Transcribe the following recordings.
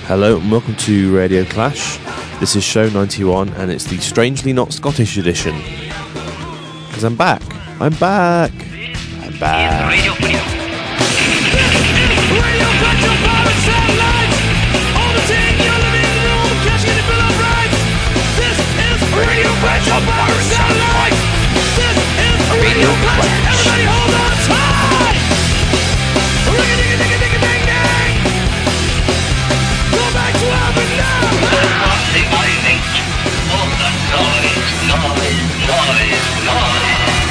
Hello and welcome to Radio Clash. This is show 91 and it's the Strangely Not Scottish edition. Because I'm back. I'm back. I'm back. Radio Clash, your power satellite. All the team, you're living in the room, catching the bill of rights. This is Radio Clash, your power satellite. This is Radio Clash. Everybody hold on tight. Ring-a-ding-a-ding-a-ding-a-ding-ding. Go back to Alvin now. The image of the noise.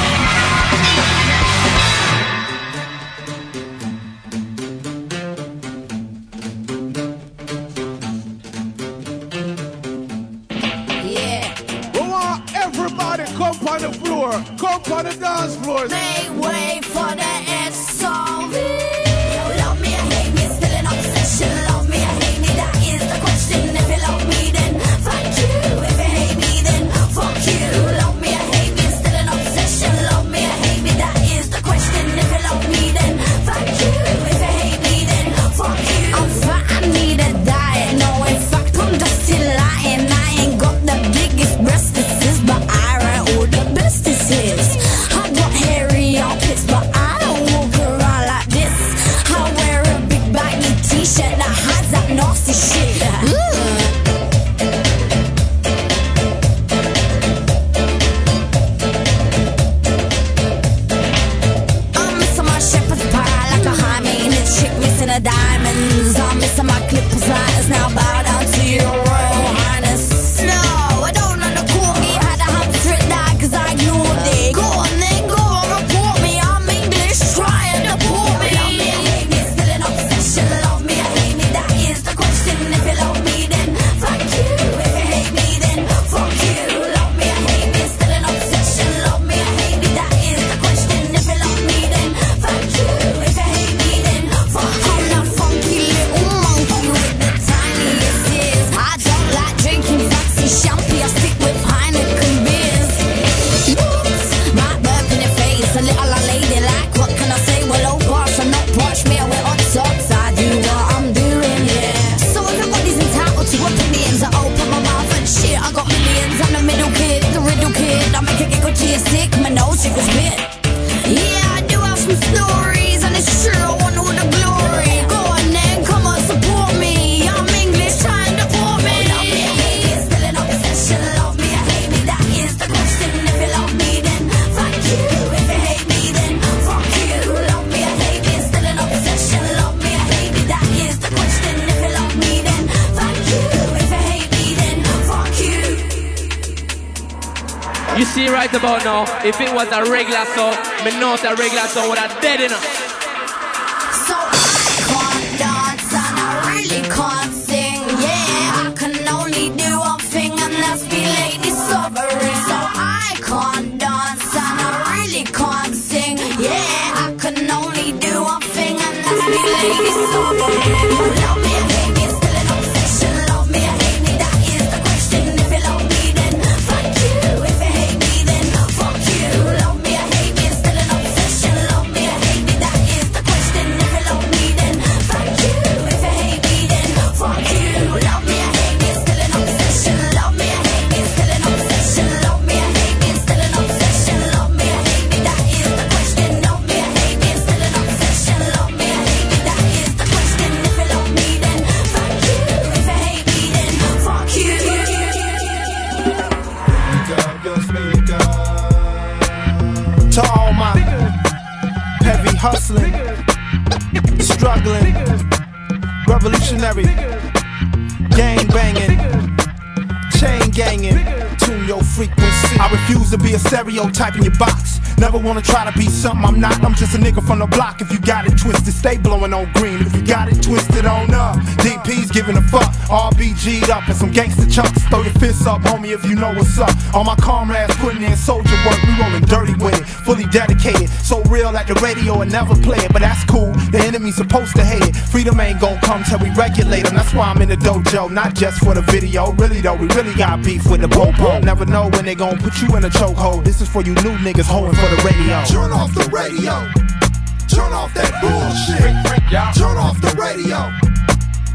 Everybody come on the floor, come on the dance floor. Make way for the SOV. Love me or hate me, still an obsession. Love me or hate me, that is the question. If you love me, then fuck you. If you hate me, then fuck you. Love me or hate me, still an obsession. Love me or hate me, that is the question. If you love me, then fuck you. If you hate me, then fuck you. I'm fat, I need a diet. No, in fact, I'm just still lying. I ain't got the biggest breasts. But I write all the best this is. I got hairy armpits, but I don't walk around like this. I wear a big baggy t-shirt that has that nasty shit. I'm missing my shepherd's pie like a high maintenance chick missing her diamonds. I'm missing my clippers lighters, now bow down to your royal highness. No, I don't know the corgi. Cause I ignored it. Go on then, go on, report me. I'm English, try and deport me. Love me or hate me, still an obsession. Love me or hate me, that is the question. If you love me, then fuck you. If you hate me, then fuck you. Love me or hate me, still an obsession. Love me or hate me, that is the question. If you love me, then fuck you. If you hate me, then fuck you. I'm that funky little monkey with the tiniest ears. I don't like drinking fancy champagne. I stick with Heineken beers. Might burp in your face, a little lady like, what can I say? Well, oh gosh, I'm not posh, me, I wear hot socks. I do what I'm doing, yeah. So everybody's entitled to opinions. I open my mouth and shit, I got millions. I'm the middle kid, the riddle kid. I make a giggle to your sick, my nose jiggles bit. Yeah, I do have some stories, and it's true, I want all the glory. Go on then, come on, support me. I'm English, try and deport me. Love me or hate me, still an obsession. Love me or hate me, that is the question. If you love me, then fuck you. If you hate me, then fuck you. Love me or hate me, still an obsession. Love me or hate me, that is the question. If you love me, then fuck you. If you hate me, then fuck you. You see right about now, if it was a regular song, me know that regular song would have dead enough. So I can't dance and I really can't sing. Yeah, I can only do one thing and that's be lady sovereign. So I can't dance and I really can't sing. Yeah, I can only do one thing and that's be lady sovereign. Love me or hate me, still an obsession. Love me or hate me, that is the question. If you love me, then fuck you. If you hate me, then fuck you. Love me or hate me, still an obsession. Love me or hate me, that is the question. If you love me, then fuck you. If you hate me, then fuck you. Love me or hate me, still an obsession. Love me or hate me, still an obsession. Love me or hate me, still an obsession. Love me or hate me, that is the question. Love me or hate me, still an obsession. Love me or hate me, that is the question. If you love me, then fuck you. If you hate me, then fuck you. To all my heavy hustling, struggling, revolutionary, gang banging, chain ganging, tune your frequency. I refuse to be a stereotype in your box. Never wanna try to be something I'm not. I'm just a nigga from the block. If you got it twisted, stay blowing on green. If you got it twisted, on up. DP's giving a fuck. RBG'd up and some gangster chunks. Throw your fists up, homie, if you know what's up. All my comrades putting in soldier work. We rolling dirty with it, fully dedicated. So real at the radio and never play it, but that's cool. The enemy's supposed to hate it. Freedom ain't gon' come till we regulate them. That's why I'm in the dojo, not just for the video. Really though, we really got beef with the popo. Never know when they gon' put you in a chokehold. This is for you new niggas holding for the radio. Turn off the radio. Turn off that bullshit. Turn off the radio.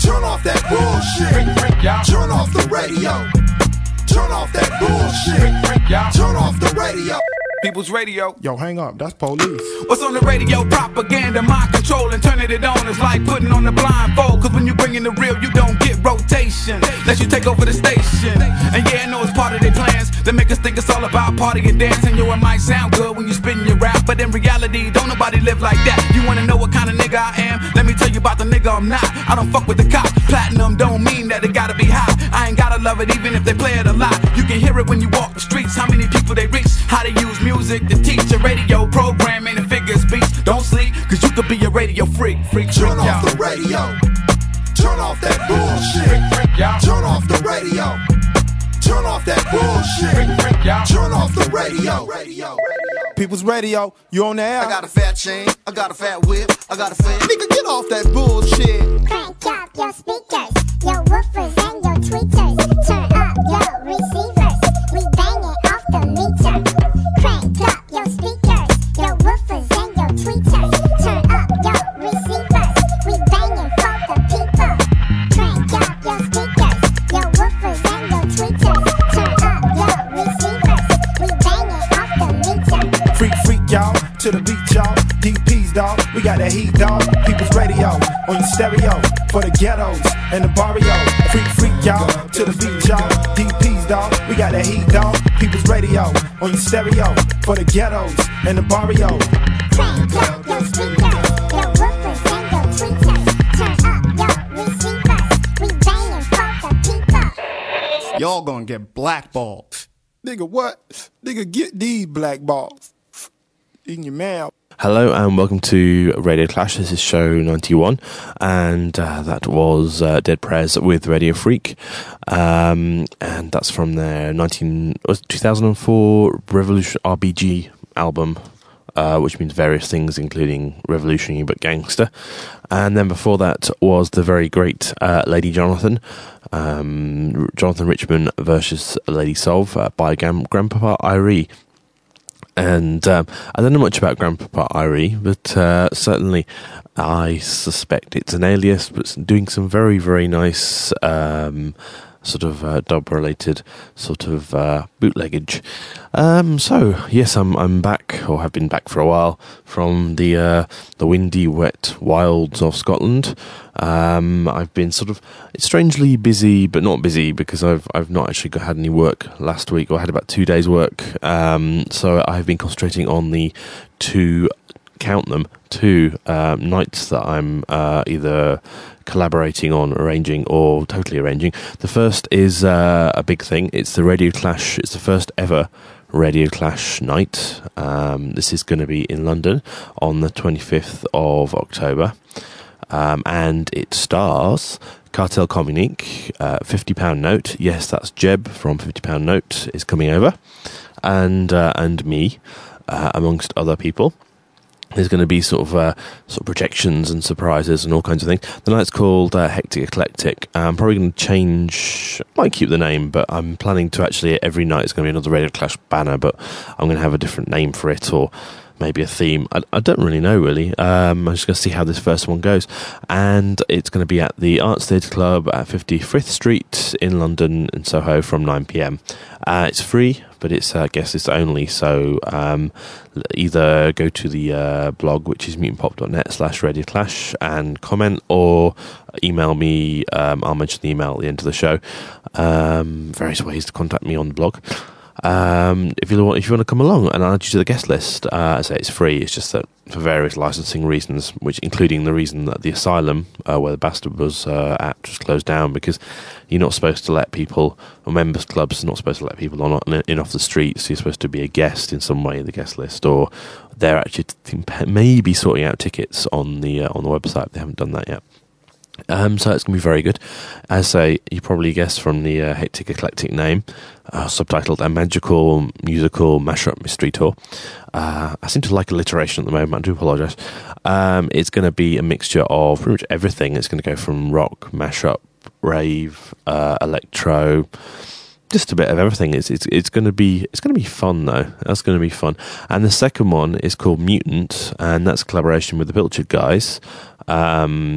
Turn off that bullshit. Turn off the radio. Turn off that bullshit. Turn off the radio. People's Radio. Yo, hang up. That's police. What's on the radio? Propaganda, mind control, and turning it on is like putting on the blindfold. Cause when you bring in the real, you don't get rotation. Let you take over the station. And yeah, I know it's part of their plans. They make us think it's all about party and dancing. Yo, it might sound good when you spin your rap, but in reality, don't nobody live like that. You wanna know what kind of nigga I am? Let me tell you about the nigga I'm not. I don't fuck with the cops. Platinum don't mean that it gotta be high. I ain't gotta love it even if they play it a lot. You can hear it when you walk the streets. How many people they reach? How they use music to teach a radio programming and figure speech. Don't sleep, cause you could be a radio freak. Turn off the radio. Turn off that bullshit. Turn off the radio. Turn off that bullshit. Turn off the radio. People's Radio, you on the air? I got a fat chain, I got a fat whip, I got a fat. Nigga, get off that bullshit. Crank up your speakers, your woofers and your tweeters. Turn up your receivers, we banging off the meter. Crank up your speakers, your woofers and your tweeters. Turn up your receivers, we banging for the people. Crank up your speakers, your woofers and your tweeters. Turn up your receivers, we banging off the meter. Freak, y'all, to the beat, y'all. DP's, dawg, we got that heat, dawg. People's Radio, on your stereo, for the ghettos and the barrio. Freak, y'all, to the beat, y'all. DP's, dawg, we got that heat, dawg. People's Radio, on your stereo, for the ghettos and the barrio. Crank up your speakers, your woofers and your tweeters. Turn up your receivers, we banging for the people. Y'all gonna get blackballed. Nigga, what? Nigga, get these black balls in your mouth. Hello and welcome to Radio Clash. This is show 91, and that was Dead Prez with Radio Freak, and that's from their 2004 Revolution RBG album, which means various things, including revolutionary but gangster. And then before that was the very great Lady Jonathan, Jonathan Richman versus Lady Solve by Grandpapa Irie. And I don't know much about Grandpapa Irie, but certainly I suspect it's an alias, but it's doing some very, very nice sort of dub-related sort of bootleggage. So yes, I'm back, or have been back for a while, from the windy, wet wilds of Scotland. I've been sort of strangely busy, but not busy, because I've not actually had any work last week, or I had about 2 days work. So I've been concentrating on the two nights that I'm either collaborating on, arranging, or totally arranging. The first is a big thing. It's the Radio Clash. It's the first ever Radio Clash night. This is going to be in London on the 25th of October. And it stars Cartel Communique, £50 Note. Yes, that's Jeb from £50 Note is coming over, and me, amongst other people. There's going to be sort of projections and surprises and all kinds of things. The night's called Hectic Eclectic. I'm probably going to change, might keep the name, but I'm planning to actually, every night it's going to be another Radio Clash banner, but I'm going to have a different name for it, or maybe a theme. I don't really know, really. I'm just going to see how this first one goes. And it's going to be at the Arts Theatre Club at 50 Frith Street in London, in Soho, from 9pm. It's free, but it's guests only, so either go to the blog, which is mutantpop.net/Radio Clash, and comment, or email me. I'll mention the email at the end of the show. Various ways to contact me on the blog. If you want to come along, and I'll add you to the guest list. I say it's free. It's just that for various licensing reasons, which including the reason that the asylum where the Bastard was at just closed down, because you're not supposed to let people, or members clubs are not supposed to let people in off the streets. So you're supposed to be a guest in some way in the guest list, or they're actually maybe sorting out tickets on the website. They haven't done that yet. So it's going to be very good. As I say, you probably guessed from the Hectic Eclectic name, subtitled A Magical Musical Mashup Mystery Tour. I seem to like alliteration at the moment, I do apologise. It's going to be a mixture of pretty much everything. It's going to go from rock, mashup, rave, electro, just a bit of everything. It's going to be fun though. That's going to be fun. And the second one is called Mutant, and that's a collaboration with the Pilchard guys.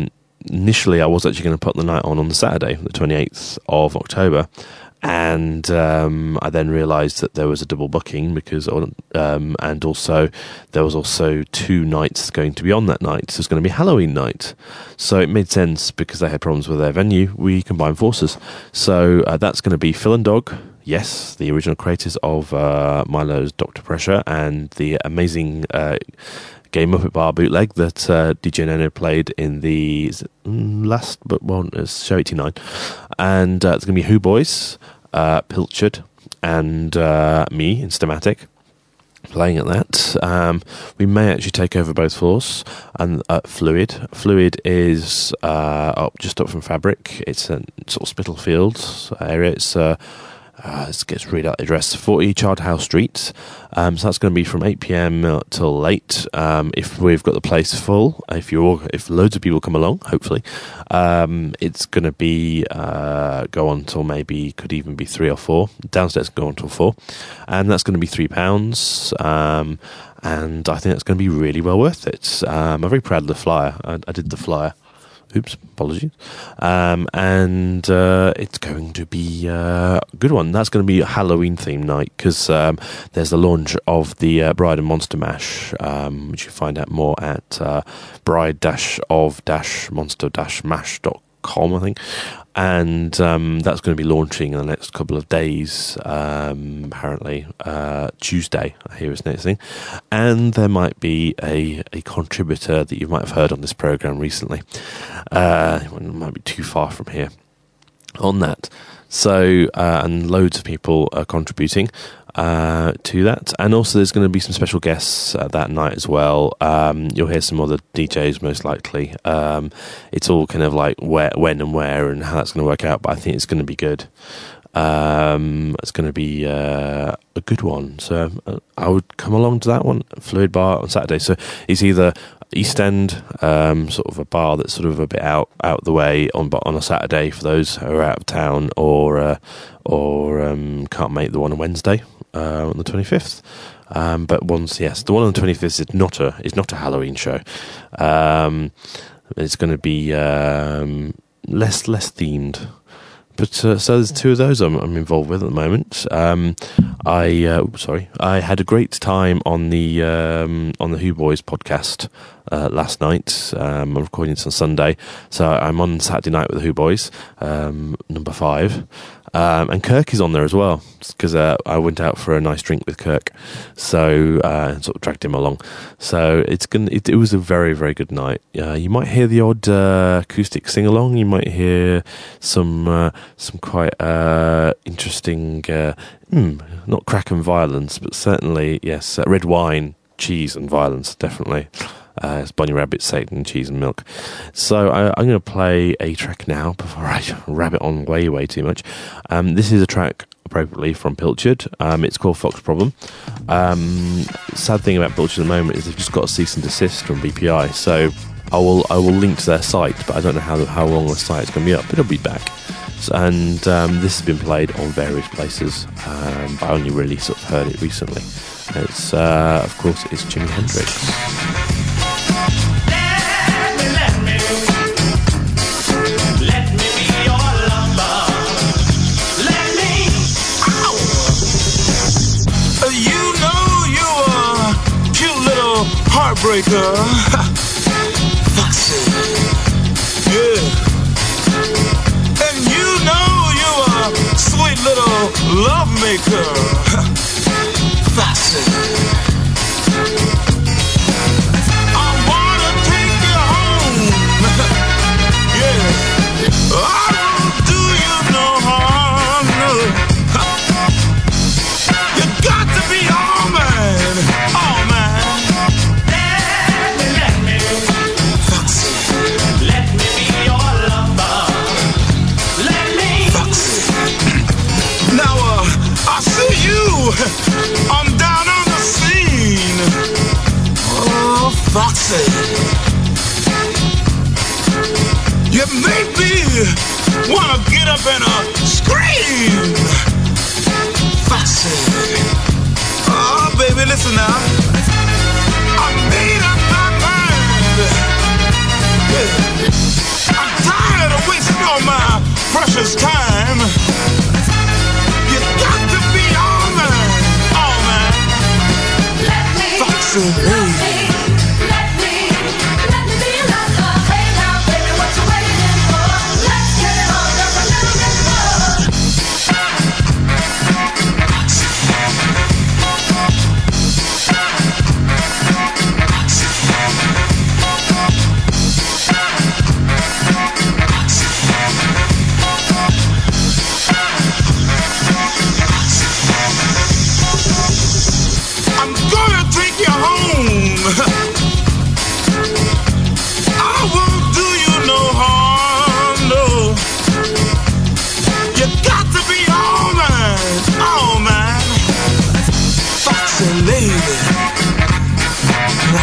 initially I was actually going to put the night on the Saturday, the 28th of October. And I then realised that there was a double booking because, and also there was also 2 nights going to be on that night. So it's going to be Halloween night. So it made sense because they had problems with their venue. We combined forces. So that's going to be Phil and Dog. Yes, the original creators of Milo's Dr. Pressure and the amazing Game Muppet Bar bootleg that DJ Nano played in the last, but well, it's show 89. And it's going to be Who Boys, Pilchard, and me in Stamatic playing at that. We may actually take over both floors. And Fluid is just up from Fabric. It's a sort of Spitalfields area. It's let's get to read out the address. 40 Chardhouse Street. So that's going to be from 8 p.m. till late. If we've got the place full, if loads of people come along, hopefully, it's going to be go on till maybe could even be 3 or 4. Downstairs go on till 4, and that's going to be £3. And I think that's going to be really well worth it. I'm very proud of the flyer. I did the flyer. Oops, apologies. And it's going to be a good one. That's going to be a Halloween themed night because there's the launch of the Bride of Monster Mash, which you find out more at bride-of-monster-mash.com, I think. And that's going to be launching in the next couple of days, apparently Tuesday, I hear is next thing. And there might be a contributor that you might have heard on this programme recently. It might be too far from here on that. So, and loads of people are contributing to that. And also there's going to be some special guests that night as well. You'll hear some other DJs most likely. It's all kind of like when and where and how that's going to work out, but I think it's going to be good. It's going to be a good one. So I would come along to that one, Fluid Bar on Saturday. So it's either East End, sort of a bar that's sort of a bit out the way on a Saturday for those who are out of town, or can't make the one on Wednesday on the 25th. But the one on the 25th is not a Halloween show. It's going to be less themed. But so there's 2 of those I'm involved with at the moment. I had a great time on the Who Boys podcast last night. I'm recording this on Sunday, so I'm on Saturday night with the Who Boys, number 5. And Kirk is on there as well, because I went out for a nice drink with Kirk, so sort of dragged him along. So it was a very, very good night. You might hear the odd acoustic sing along. You might hear some quite interesting, not crack and violence, but certainly yes, red wine, cheese, and violence, definitely. It's Bunny Rabbit, Satan, Cheese and Milk. So I'm going to play a track now before I rabbit on way, way too much. This is a track appropriately from Pilchard. It's called Fox Problem. Sad thing about Pilchard at the moment is they've just got a cease and desist from BPI. So I will link to their site, but I don't know how long the site's going to be up. But it'll be back. And this has been played on various places, but I only really sort of heard it recently. It's of course it's Jimi Hendrix. Heartbreaker, Foxy, yeah. And you know you're a sweet little love maker, Foxy. I wanna take you home, yeah. I won't do you no harm, no. You got to be all mine, all mine. I'm down on the scene. Oh, Foxy, you make me wanna get up and scream. Foxy, oh baby, listen now. I made up my mind. Yeah. I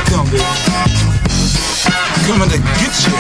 come, baby. Coming to get you.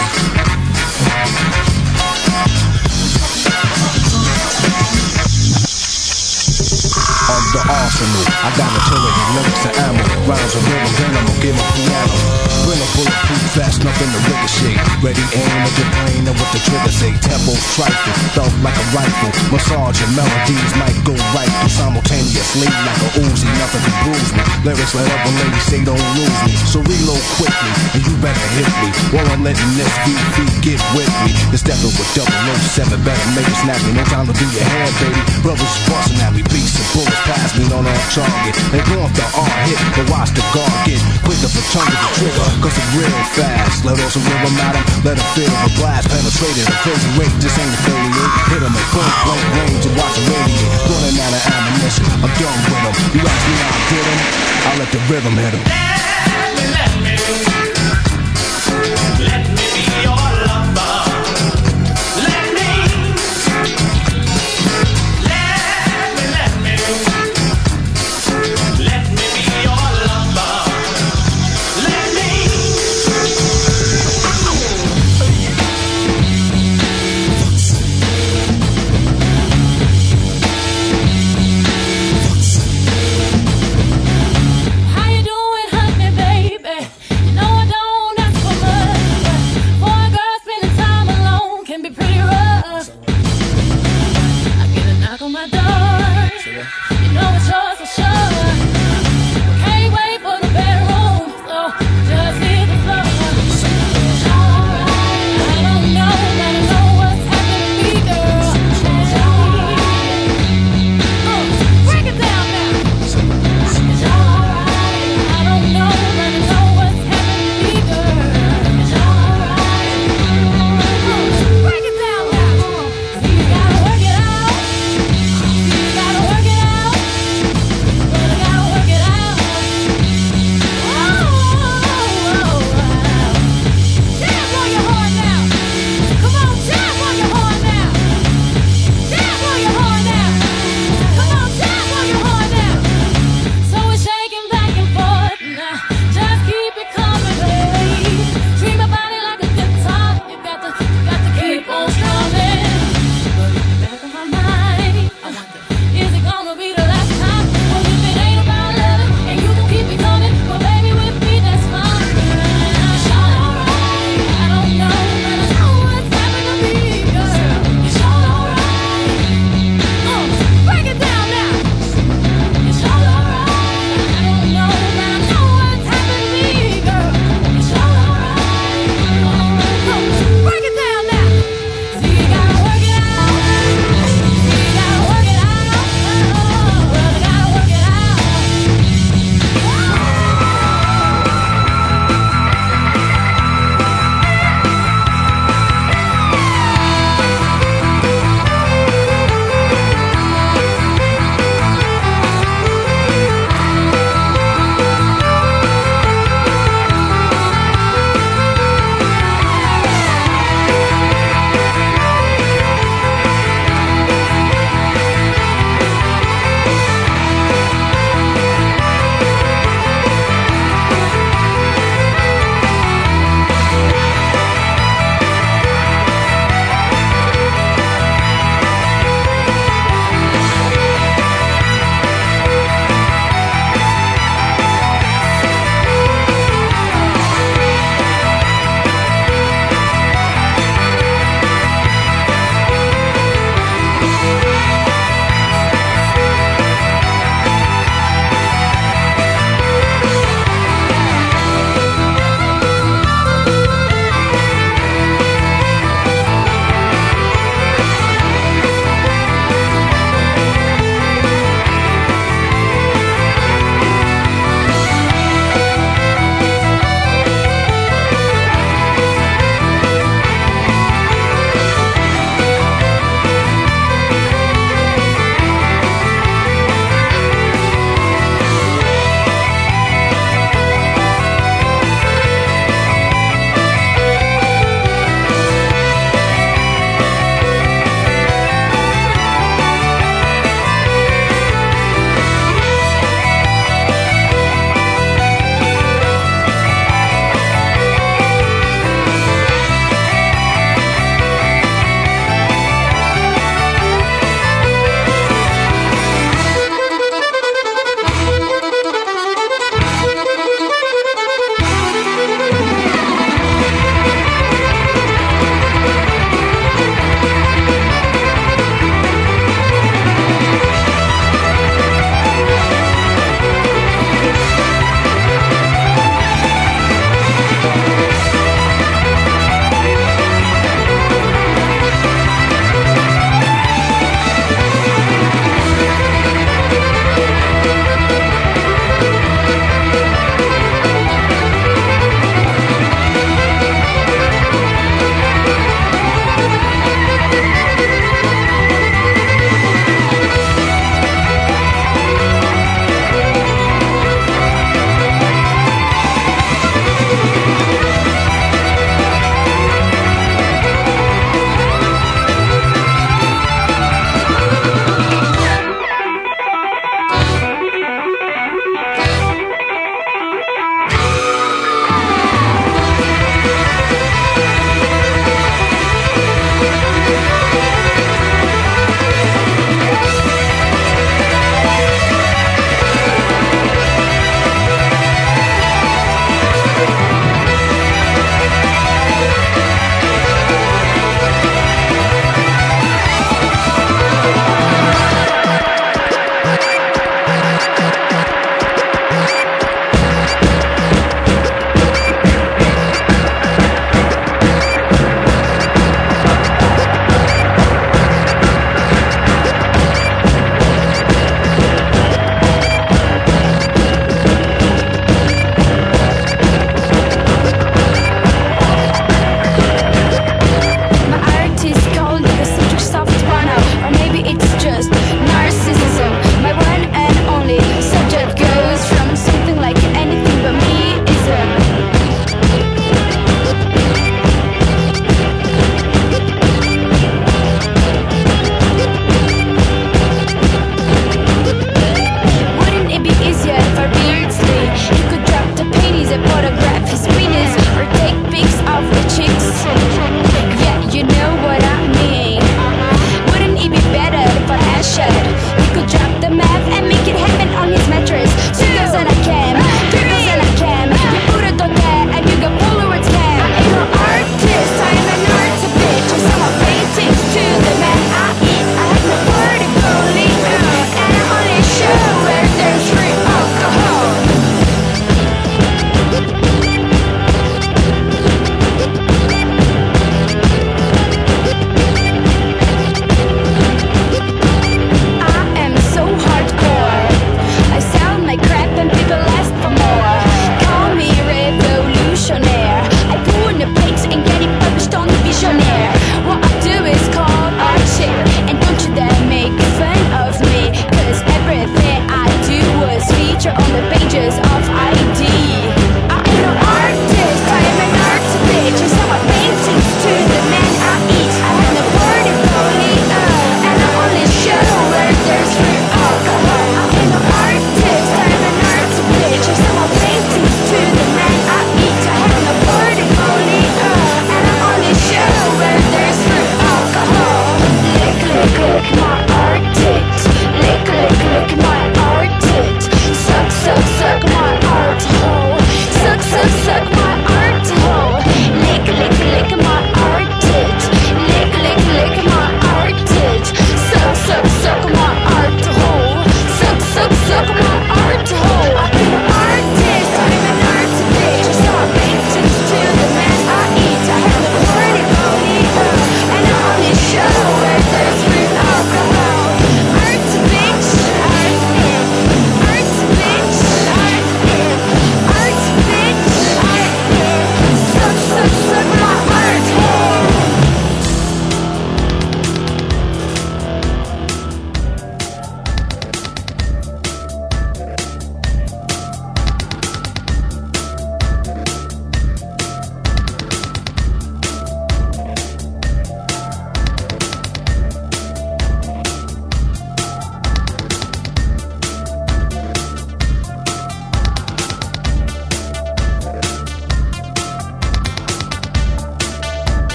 Of the arsenal, I got artillery, lyrics and ammo. Rhymes with rhythm, then I'ma give a piano. Bring a bulletproof vest, nothing to ricochet. Ready aim at your brain and what the trigger say. Tempo's trifle, felt like a rifle. Massage and melodies might go right through simultaneously like a Uzi, nothing to bruise me. Lyrics let up when ladies say don't lose me. So reload quickly, and you better hit me. While I'm letting this beat get with me. It's stepping with 007, better make it snappy. No time to do your hair, baby. Brothers busting at me, beats and bullets pass me on target. They want the R hit, but watch the guard get quicker for tongue to the trigger. Cause it's real fast. Let off some rhythm at 'em, let 'em feel the blast penetrated. A crazy rate, this ain't affiliate. Hit 'em at point blank range and watch them radiate. Running out of ammunition, I'm done with 'em. You ask me how I did 'em, I'll let the rhythm hit 'em. Let me be your lover. Let me be your lover. Let me. How you doing, honey, baby?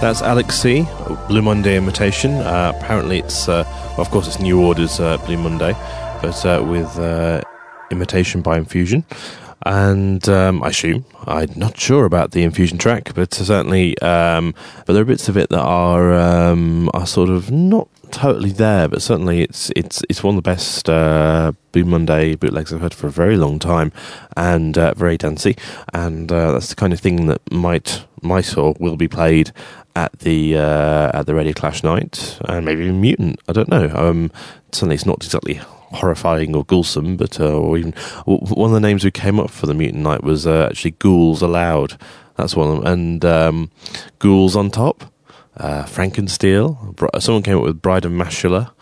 That's Alex C, Blue Monday Imitation. Apparently it's, well, of course it's New Order's Blue Monday, but with Imitation by Infusion. And I assume, I'm not sure about the Infusion track, but certainly, but there are bits of it that are sort of not totally there, but certainly it's one of the best Blue Monday bootlegs I've heard for a very long time, and very dancey, and that's the kind of thing that might or will be played at the Radio Clash night, and maybe even Mutant. I don't know. Certainly, it's not exactly horrifying or ghouls,ome, but or even one of the names who came up for the Mutant night was actually Ghouls Aloud. That's one of them, and Ghouls on Top, Frankensteel. Someone came up with Bride of Mashula.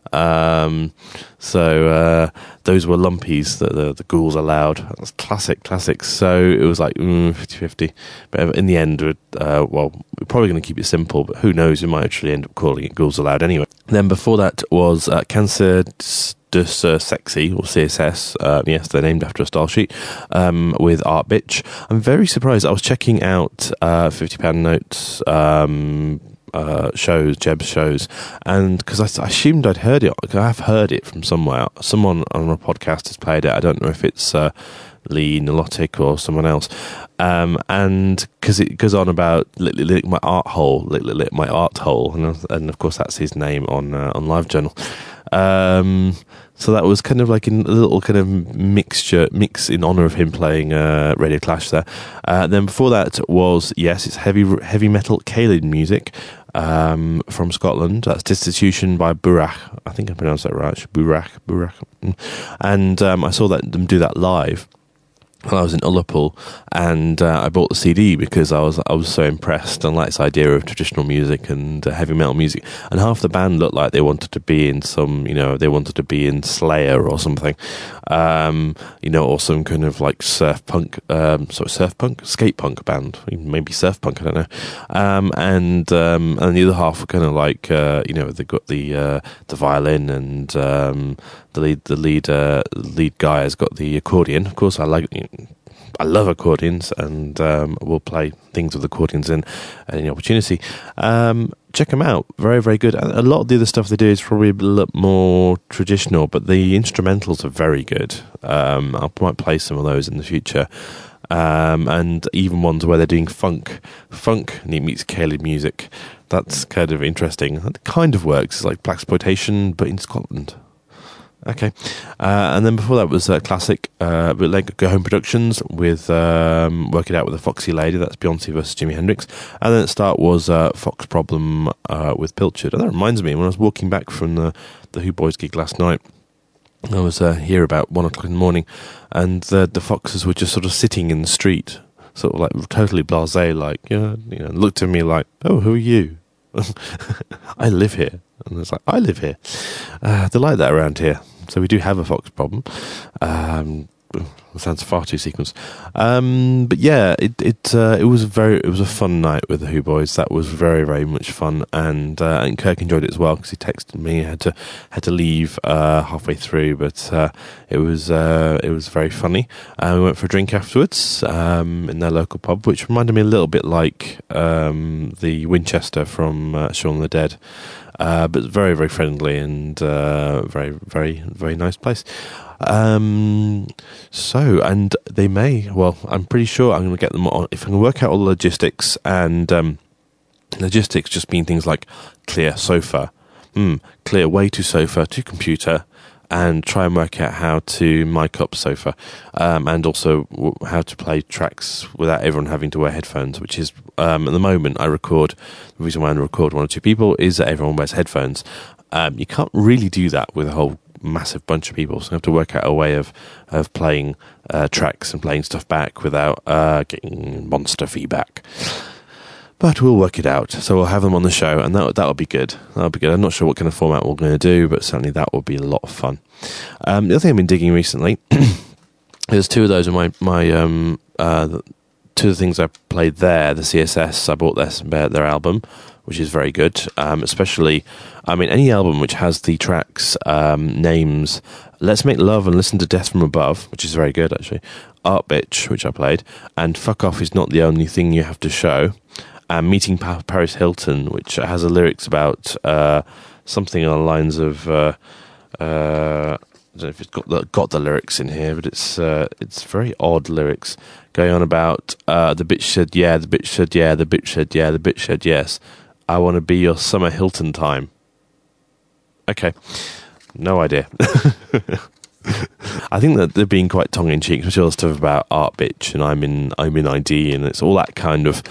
So those were lumpies, the Ghouls Aloud. That's classics. So it was like 50-50. But in the end, well, we're probably going to keep it simple, but who knows, we might actually end up calling it Ghouls Aloud anyway. Then before that was Cancer de Sexy, or CSS, yes, they're named after a style sheet, with Art Bitch. I'm very surprised. I was checking out £50 Notes shows, Jeb's shows, and because I assumed I'd heard it, I've heard it from somewhere. Someone on a podcast has played it. I don't know if it's Lee Nilotic or someone else, and because it goes on about lit my art hole, lit my art hole, and of course that's his name on LiveJournal. So that was kind of like a little kind of mix in honour of him playing Radio Clash there. Then before that was, yes, it's heavy metal Caelid music from Scotland. That's Destitution by Burach. I think I pronounced that right. Burach. And I saw them do that live when I was in Ullapool, and I bought the CD because I was so impressed and liked this idea of traditional music and heavy metal music. And half the band looked like they wanted to be in some, they wanted to be in Slayer or something, or some kind of like skate punk band, maybe surf punk, I don't know. And the other half were kind of like, they've got the violin, and the lead guy has got the accordion. Of course, I love accordions, and we'll play things with accordions in any opportunity. Check them out. Very, very good. A lot of the other stuff they do is probably a little more traditional, but the instrumentals are very good. I might play some of those in the future. And even ones where they're doing funk meets Caelid music. That's kind of interesting. It kind of works. It's like blaxploitation, but in Scotland. Okay, and then before that was Classic, like Go Home Productions with Work It Out with a Foxy Lady. That's Beyonce versus Jimi Hendrix. And then at the start was Fox Problem with Pilchard. And that reminds me, when I was walking back from the Who Boys gig last night, I was here about 1 o'clock in the morning, and the Foxes were just sort of sitting in the street, sort of like totally blasé, like looked at me like, "Oh, who are you?" I live here. And it's like, I live here. They like that around here. So we do have a Fox Problem. It sounds far too sequenced. But yeah, it was a fun night with the Who Boys. That was very, very much fun, and Kirk enjoyed it as well, because he texted me. Had to leave halfway through, but it was very funny. We went for a drink afterwards in their local pub, which reminded me a little bit like the Winchester from Shaun of the Dead. But very, very friendly, and very, very, very nice place. So, and they may, well, I'm pretty sure I'm going to get them on, if I can work out all the logistics, and logistics just mean things like clear sofa, clear way to sofa to computer, and try and work out how to mic up sofa, and also how to play tracks without everyone having to wear headphones, which is, at the moment, the reason why I record 1 or 2 people is that everyone wears headphones. You can't really do that with a whole massive bunch of people, so I have to work out a way of playing tracks and playing stuff back without getting monster feedback. But we'll work it out. So we'll have them on the show, and that'll be good. That'll be good. I'm not sure what kind of format we're going to do, but certainly that will be a lot of fun. The other thing I've been digging recently, there's 2 of those in my 2 of the things I played there. The CSS, I bought their album, which is very good. Especially, any album which has the tracks names. Let's Make Love and Listen to Death from Above, which is very good actually. Art Bitch, which I played, and Fuck Off Is Not the Only Thing You Have to Show. and Meeting Paris Hilton, which has a lyrics about something along the lines of I don't know if it's got the lyrics in here, but it's very odd lyrics going on about the bitch said yeah, the bitch said yeah, the bitch said yeah, the bitch said yes. I want to be your summer Hilton time. Okay, no idea. I think that they're being quite tongue-in-cheek, especially all the stuff about art bitch and I'm in ID, and it's all that kind of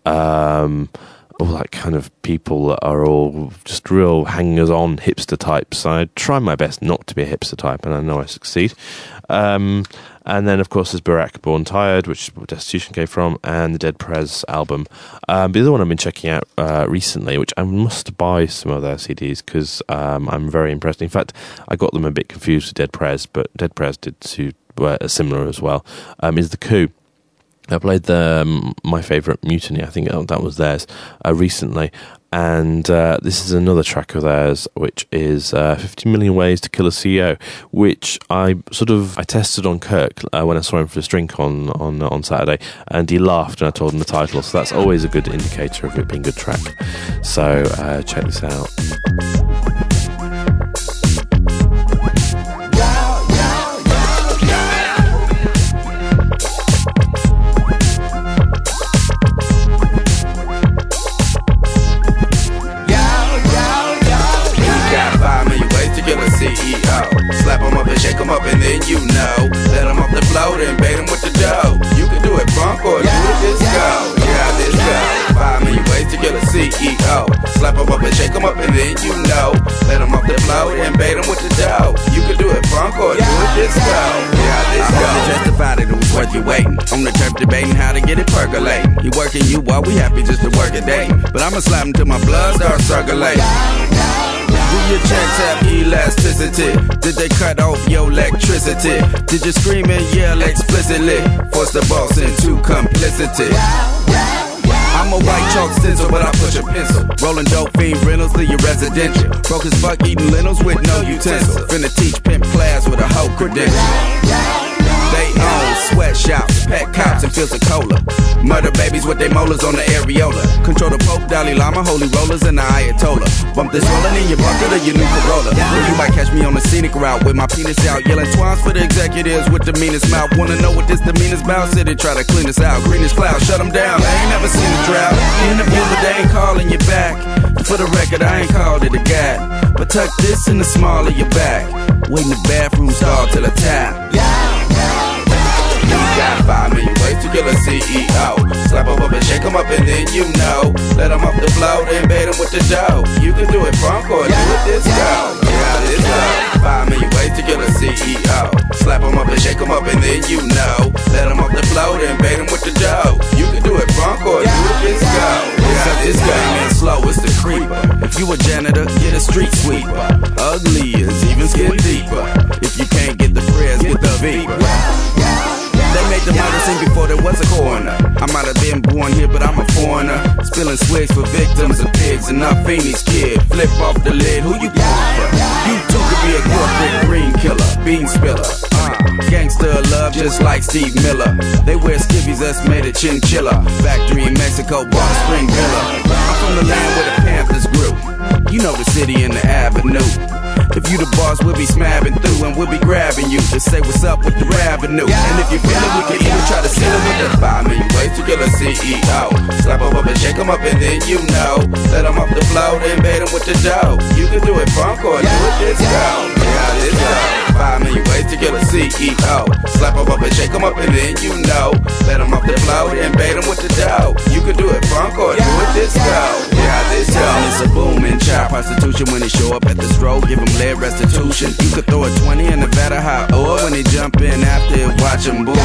people that are all just real hangers-on hipster types. I try my best not to be a hipster type, and I know I succeed. And then, of course, there's Barack Born Tired, which is where Destitution came from, and the Dead Prez album. The other one I've been checking out recently, which I must buy some of their CDs because I'm very impressed. In fact, I got them a bit confused with Dead Prez, but Dead Prez did similar as well, is The Coup. I played My Favourite Mutiny, I think that was theirs, recently. And this is another track of theirs, which is 50 Million Ways to Kill a CEO, which I tested on Kirk when I saw him for this drink on Saturday, and he laughed when I told him the title, so that's always a good indicator of it being a good track. So check this out. Slap them up and shake them up and then you know. Let them off the float and bait them with the dough. You can do it funk or do it disco. Yeah, this go. 5 million ways to kill a CEO. Slap them up and shake them up and then you know. Let them off the float and bait them with the dough. You can do it funk or do it disco. Yeah, this go. I justified it was worth you waiting. On the turf debating how to get it percolating. He working you while we happy just to work a day. But I'ma slap him till my blood starts circulating. Do your checks have elasticity? Did they cut off your electricity? Did you scream and yell explicitly? Force the boss into complicity. I'm a white chalk stencil, but I push a pencil. Rolling dope fiend rentals to your residential. Broke as fuck eating lentils with no utensil. Finna teach pimp class with a whole credential. They own sweatshops, pet cops, and filter cola. Murder babies with their molars on the areola. Control the Pope, Dalai Lama, holy rollers, and the Ayatollah. Bump this rolling in your bucket or your new Corolla. Or you might catch me on the scenic route with my penis out, yelling twines for the executives with the meanest mouth. Wanna know what this demeanor's about? City try to clean us out. Green as cloud, shut them down. I ain't never seen a drought. Interview, but they ain't calling you back. For the record, I ain't called it a gap. But tuck this in the small of your back. Wait in the bathroom stall till I tap. You got 5 million ways to kill a CEO. Slap them up and shake them up and then you know. Let them off the float and bait them with the dough. You can do it funk or do it disco. Yeah, this go. 5 million ways to kill a CEO. Slap them up and shake them up and then you know. Let them off the float and bait them with the dough. You can do it funk or do it disco. Yeah, this game ain't slow, it's the creeper. If you a janitor, get a street sweeper. Ugly is even skin deeper. If you can't get the prayers, get the Viper. They made the murder scene before there was a coroner. I might have been born here, but I'm a foreigner. Spilling swigs for victims of pigs and not Feeney's kid. Flip off the lid, who you pulling for? You too could be a corporate green killer, bean spiller. Gangster love just like Steve Miller. They wear skivvies that's made of chinchilla. Factory in Mexico, bought a spring villa. I'm from the land where the Panthers grew. You know the city and the avenue. If you the boss, we'll be smabbing through and we'll be grabbing you to say what's up with the revenue. And if you feel it, we can even try to seal it with the 5 million ways to kill a CEO. Slap them up and shake them up and then you know. Let them off the float and bait them with the dough. You can do it funk or do it disco. Yeah, this go. 5 million ways to kill a CEO. Slap them up and shake them up and then you know. Let them off the float and bait them with the dough. You can do it funk or do it disco. Yeah, this go. It's a booming child prostitution when they show up at the stroke. Give them lead restitution. You could throw a 20 in the vat of hot oil when they jump in after it, watch them boil.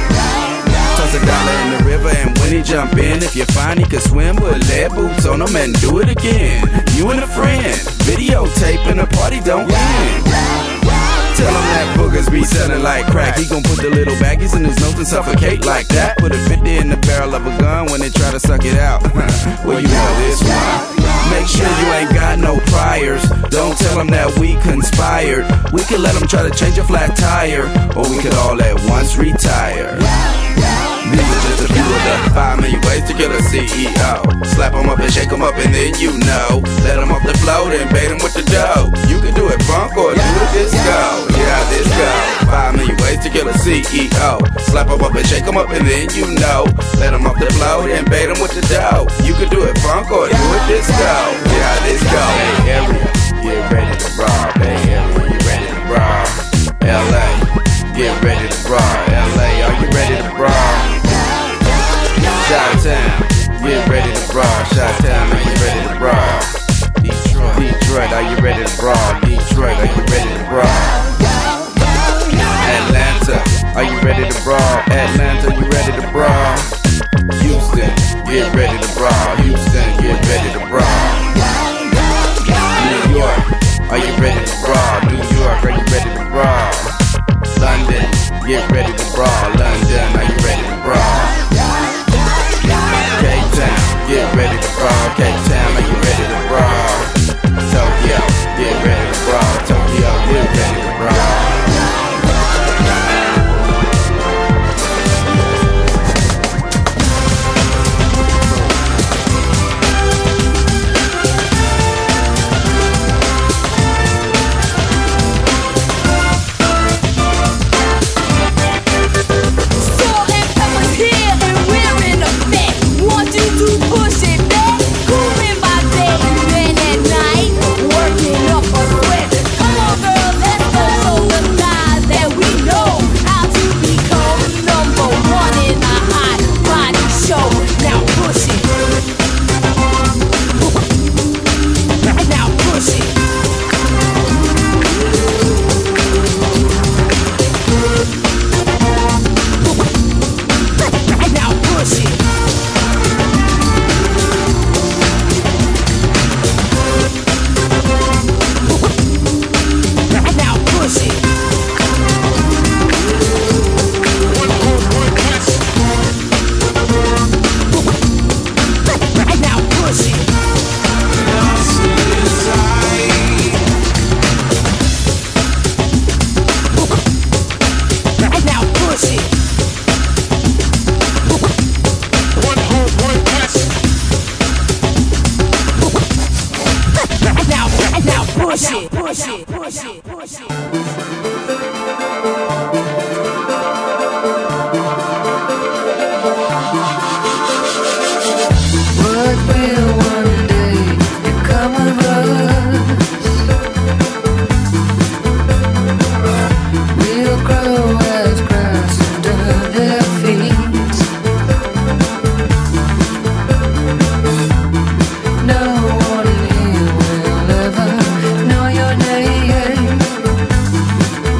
Toss $1 in the river and when he jump in, if you find he could swim, put lead boots on him and do it again. You and a friend, videotaping the party don't end. Tell him that boogers be selling like crack. He gon' put the little baggies in his nose and suffocate like that. Put a 50 in the barrel of a gun when they try to suck it out. Well, you know this one. Make sure you ain't got no priors. Don't tell them that we conspired. We could let them try to change a flat tire, or we could all at once retire. These are just a few of the 5 million ways to killer CEO. Slap him up and shake him up and then you know. Let him off the floor, then bait him with the dough. You can do it funk or do it disco. Yeah, this go. 5 million ways to kill a CEO. Slap him up and shake him up and then you know. Let him off the floor, then bait him with the dough. You can do it funk or do it disco. Yeah, this go. Bay Area, get ready to brawl. Bay Area, you ready to brawl. LA, get ready to brawl. LA, are you ready to brawl? Chi-Town, get ready to brawl. Chi-Town, are you ready to brawl? Detroit, are you ready to brawl? Detroit, are you ready to brawl? Atlanta, are you ready to brawl? Atlanta, you ready to brawl? Houston, get ready to brawl. Houston, get ready to brawl. New York, are you ready to brawl? New York, are you ready to brawl? London, get ready to brawl. London, are you ready to brawl? Cape Town, get ready to brawl. Cape Town, are you ready to brawl? Tokyo, get ready to brawl. Tokyo, get ready to brawl. No one here will ever know your name.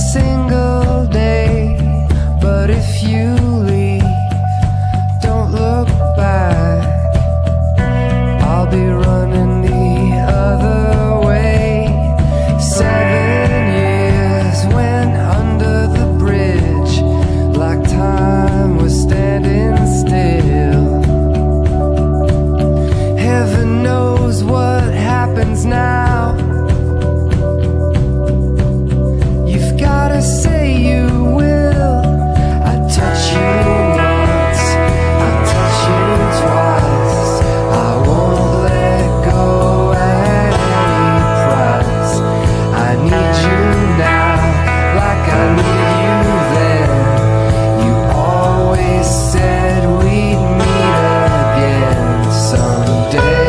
single day. But if you leave, don't look back. I'll be running the other way. 7 years went under the bridge, like time was standing still. Heaven knows what happens now. You've gotta say you will. I touch you once, I touch you twice. I won't let go at any price. I need you now, like I needed you then. You always said we'd meet again someday.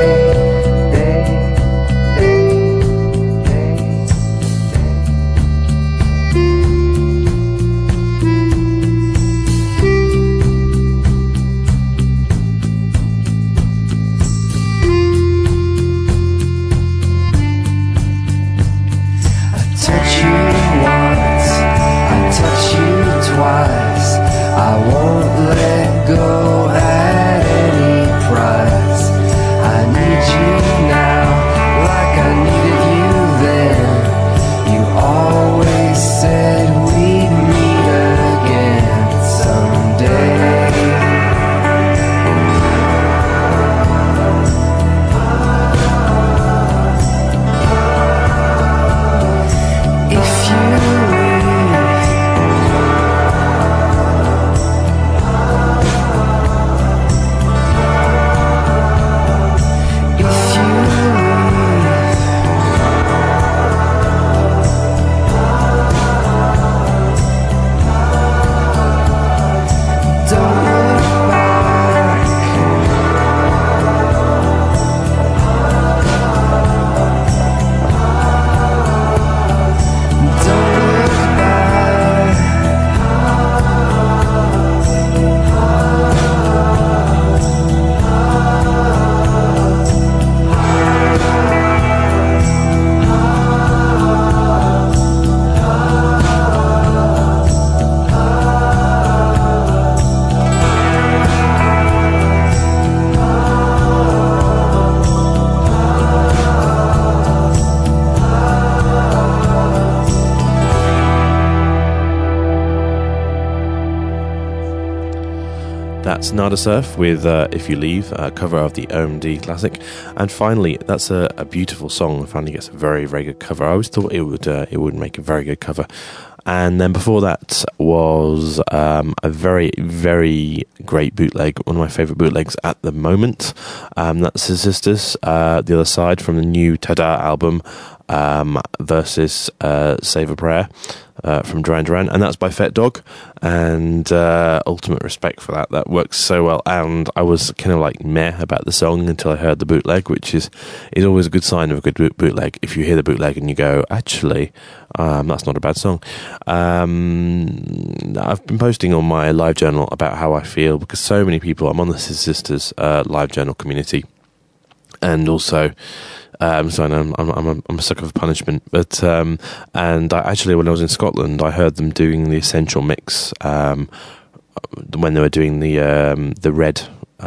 Touch you once, I touch you twice. I won't let go at any price. I need you now, like I needed you then. You always said we'd meet again someday. If you leave, if you leave, don't look back. Don't look back. That's Nada Surf with If You Leave, a cover of the OMD classic. And finally, that's a beautiful song. It finally gets a very, very good cover. I always thought it would make a very good cover. And then before that was a very, very great bootleg, one of my favourite bootlegs at the moment. That's the Sisters, The Other Side, from the new Tada album, versus Save a Prayer. From Duran Duran, and that's by Fet Dog, and ultimate respect for that. That works so well, and I was kind of like meh about the song until I heard the bootleg, which is always a good sign of a good bootleg. If you hear the bootleg and you go, actually, that's not a bad song. I've been posting on my live journal about how I feel, because so many people, I'm on the Sisters live journal community, and also so I know I'm a sucker for punishment, but and I, actually when I was in Scotland, I heard them doing the Essential Mix when they were doing the Red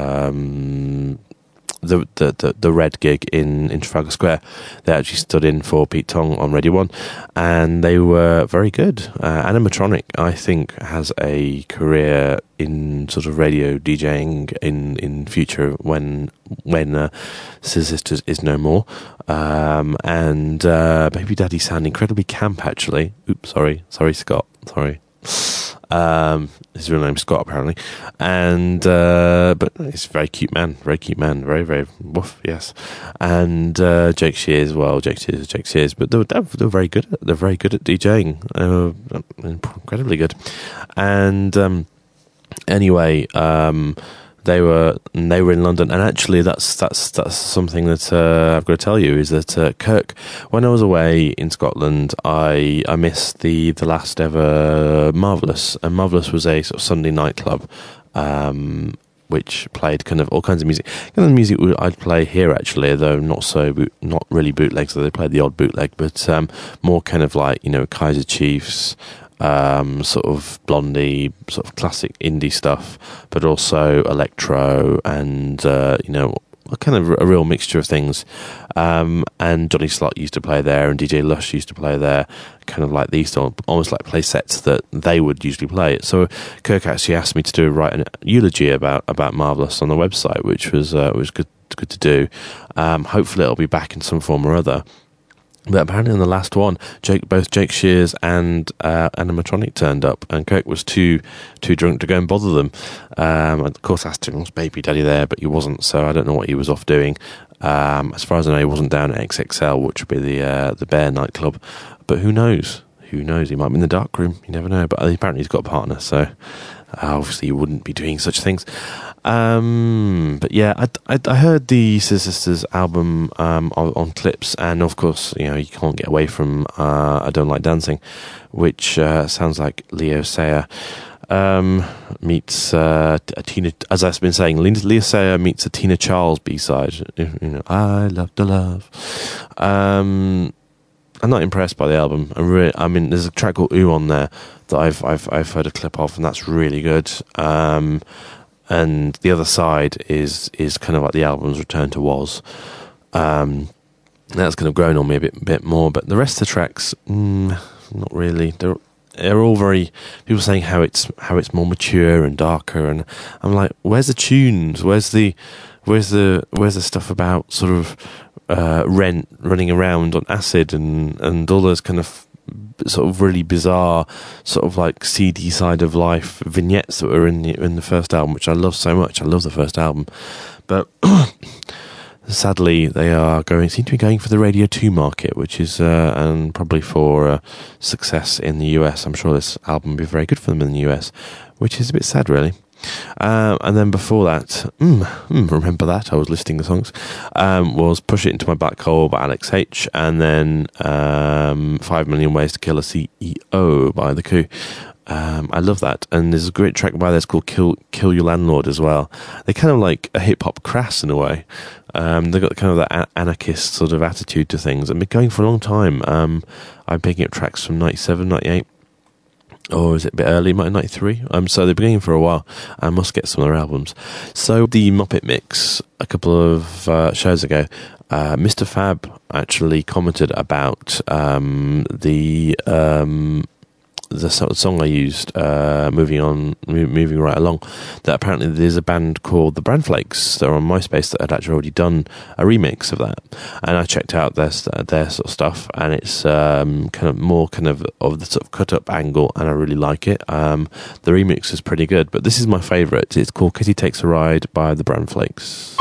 the Red gig in Trafalgar Square. They actually stood in for Pete Tong on Radio 1, and they were very good. Animatronic, I think, has a career in sort of radio DJing in future when Sisters is no more. And Baby Daddies sound incredibly camp, actually. Oops, sorry Scott, sorry. His real name's Scott, apparently, and but he's a very cute man, very, very woof, yes. And Jake Shears as well, Jake Shears, but they're very good. They're very good at DJing, incredibly good. And anyway, they were in London, and actually that's something that I've got to tell you, is that Kirk, when I was away in Scotland, I missed the last ever Marvellous, and Marvellous was a sort of Sunday nightclub which played kind of all kinds of music. Kind of music I'd play here, actually, though not really bootlegs. So they played the odd bootleg, but more kind of like, you know, Kaiser Chiefs, sort of Blondie, sort of classic indie stuff, but also electro and kind of a real mixture of things. And Johnny Slott used to play there, and DJ Lush used to play there, kind of like these, almost like play sets that they would usually play. So Kirk actually asked me to write a eulogy about Marvelous on the website, which was good to do. Hopefully it'll be back in some form or other. But apparently in the last one, both Jake Shears and Animatronic turned up, and Kirk was too drunk to go and bother them. Of course, I asked him, was Baby Daddy there? But he wasn't, so I don't know what he was off doing. As far as I know, he wasn't down at XXL, which would be the Bear nightclub. But who knows? Who knows? He might be in the dark room. You never know. But apparently he's got a partner, so obviously he wouldn't be doing such things. But yeah, I heard the Scissor Sisters album on clips, and of course, you can't get away from I Don't Like Dancing, which sounds like Leo Sayer meets Tina. As I've been saying, Leo Sayer meets a Tina Charles B-side. I love to love. I'm not impressed by the album. I mean, there's a track called Ooh on there that I've heard a clip of, and that's really good. And the other side is kind of like the album's return to Was. That's kind of grown on me a bit more, but the rest of the tracks, not really. They're all very, people saying how it's more mature and darker, and I'm like, where's the tunes? Where's the stuff about sort of Rent running around on acid and all those kind of sort of really bizarre sort of like seedy side of life vignettes that were in the first album, which I love so much. I love the first album, but sadly they seem to be going for the Radio 2 market, which is and probably for success in the US. I'm sure this album will be very good for them in the US, which is a bit sad, really. And then before that, remember that I was listing the songs, was Push It Into My Black Hole by Alex H, and then 5 Million Ways to Kill a CEO by The Coup. I love that, and there's a great track by this called Kill Your Landlord as well. They're kind of like a hip-hop Crass in a way. They've got kind of that anarchist sort of attitude to things, and been going for a long time. I'm picking up tracks from 97, 98, or is it a bit early, 93? So they've been going for a while. I must get some of their albums. So the Muppet Mix, a couple of shows ago, Mr. Fab actually commented about the sort of song I used, moving right along, that apparently there's a band called the Bran Flakes that are on MySpace that had actually already done a remix of that, and I checked out their sort of stuff, and it's kind of the sort of cut up angle, and I really like it. The remix is pretty good, but this is my favourite. It's called Kitty Takes a Ride by the Bran Flakes.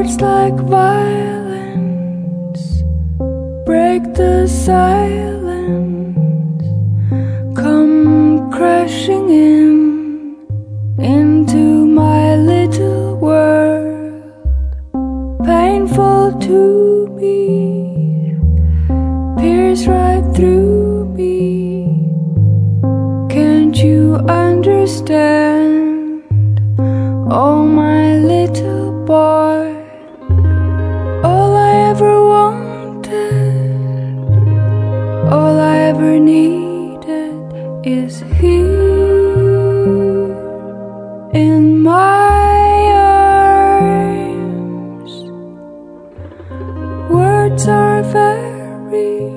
Words like violence break the silence, come crashing into my little world. Painful to me, pierce right through me. Can't you understand? Oh, my little boy, all I ever wanted, all I ever needed is here in my arms. Words are very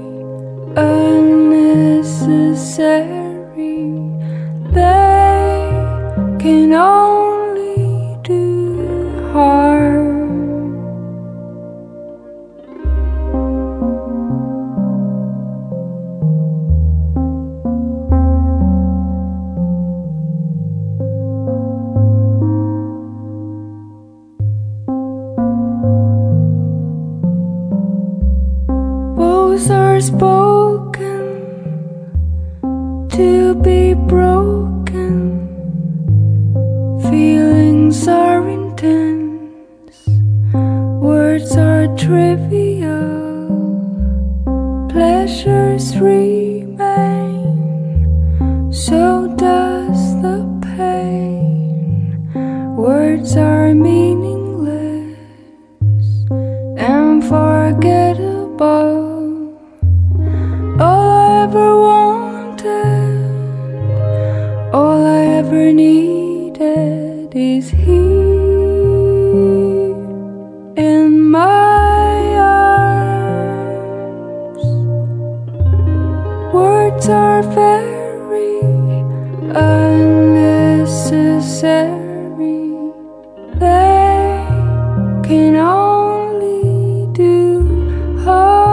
unnecessary, they can only do harm. Both are spoken to be broken. Feelings are intense, words are trivial, pleasures remain, so does the pain. Words are meaningless and forgettable. All I ever wanted, all I ever needed is here in my arms. Words are very unnecessary, they can only do harm.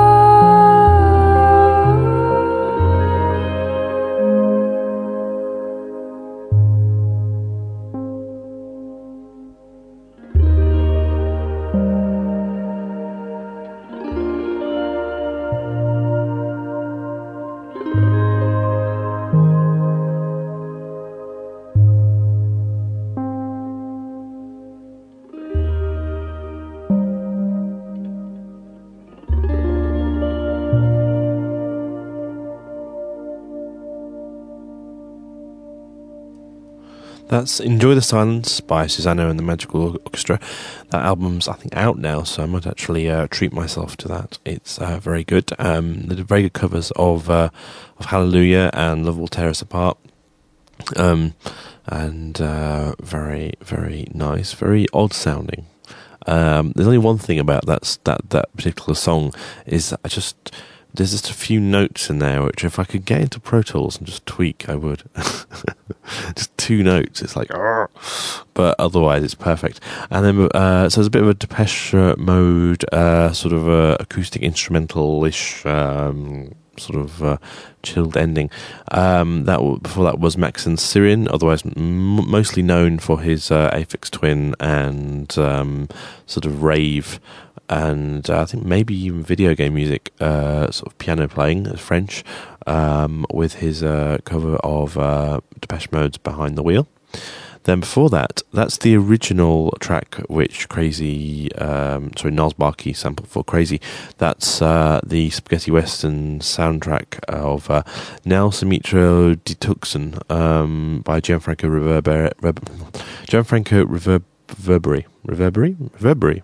That's Enjoy the Silence by Susanna and the Magical Orchestra. That album's, I think, out now, so I might actually treat myself to that. It's very good. They did very good covers of Hallelujah and Love Will Tear Us Apart. And very, very nice, very odd sounding. There's only one thing about that particular song is there's just a few notes in there which if I could get into Pro Tools and just tweak, I would. Just 2 notes, it's like, argh! But otherwise it's perfect. And then so there's a bit of a Depeche Mode sort of acoustic instrumental-ish sort of chilled ending. Before that was Maxence Syrian, otherwise mostly known for his Aphex Twin and sort of rave and I think maybe even video game music, sort of piano playing, French, with his cover of Depeche Mode's Behind the Wheel. Then before that, that's the original track which Niles Barkey sampled for Crazy. That's the Spaghetti Western soundtrack of Nelson Mitro de Tucson by Gianfranco Reverberi.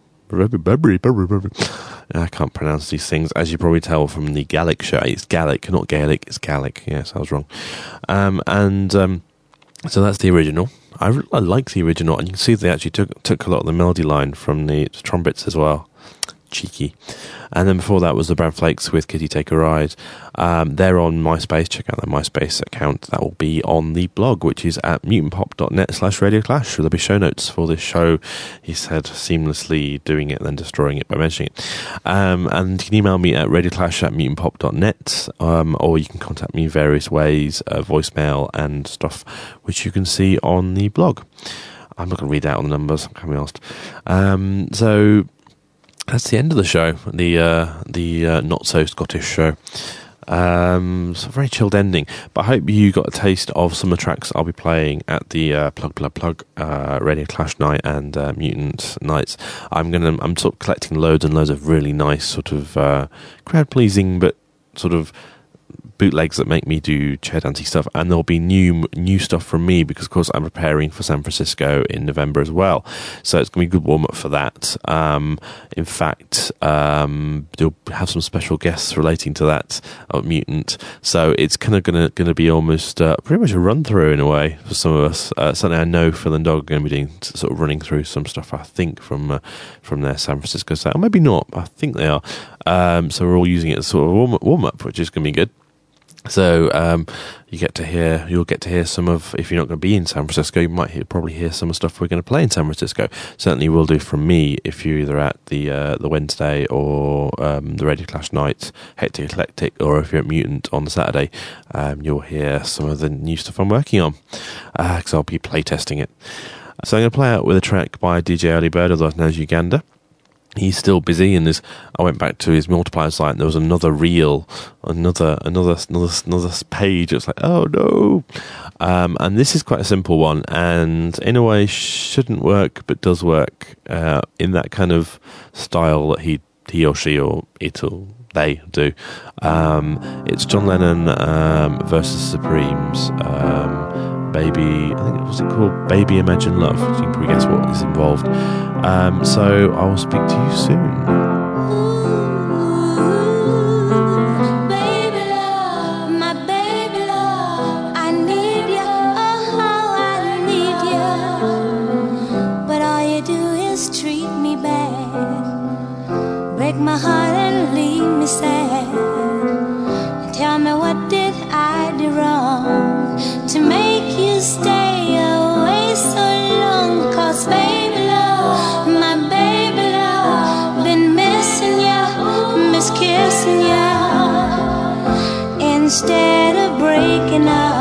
I can't pronounce these things, as you probably tell from the Gallic show. It's Gallic, not Gaelic, it's Gallic. Yes, I was wrong. So that's the original. I like the original, and you can see they actually took a lot of the melody line from the trumpets as well. Cheeky. And then before that was the Brown Flakes with Kitty Take a Ride. They're on MySpace. Check out their MySpace account. That will be on the blog, which is at mutantpop.net/Radio Clash. There'll be show notes for this show. He said seamlessly doing it and then destroying it by mentioning it. And you can email me at radioclash@mutantpop.net, or you can contact me various ways, voicemail and stuff, which you can see on the blog. I'm not going to read out all the numbers, I'm coming asked. So that's the end of the show. The not so Scottish show. It's a very chilled ending, but I hope you got a taste of some of the tracks I'll be playing at the Plug Radio Clash night and Mutant nights. I'm sort of collecting loads and loads of really nice sort of crowd pleasing but sort of bootlegs that make me do chair dancey stuff, and there'll be new stuff from me because of course I'm preparing for San Francisco in November as well, so it's going to be a good warm up for that. In fact, you'll have some special guests relating to that at Mutant, so it's kind of going to be almost pretty much a run through in a way for some of us. Something I know Phil and Dog are going to be doing, sort of running through some stuff I think from their San Francisco set, or maybe not. I think they are. So we're all using it as sort of warm up, which is going to be good. So you'll get to hear some of, if you're not going to be in San Francisco, you might probably hear some of the stuff we're going to play in San Francisco. Certainly will do from me if you're either at the Wednesday or the Radio Clash night, Hectic Eclectic, or if you're at Mutant on the Saturday, you'll hear some of the new stuff I'm working on, because I'll be playtesting it. So I'm going to play out with a track by DJ Early Bird, otherwise known as Uganda. He's still busy, and I went back to his multiplier site, and there was another reel, another page. It's like, oh no! And this is quite a simple one, and in a way shouldn't work, but does work in that kind of style that he or she or it or they do. It's John Lennon versus Supremes. Baby, I think it was called Baby Imagine Love. So you can probably guess what is involved. So I will speak to you soon. My heart and leave me sad. Tell me, what did I do wrong to make you stay away so long? 'Cause baby love, my baby love, been missing you, miss kissing you. Instead of breaking up,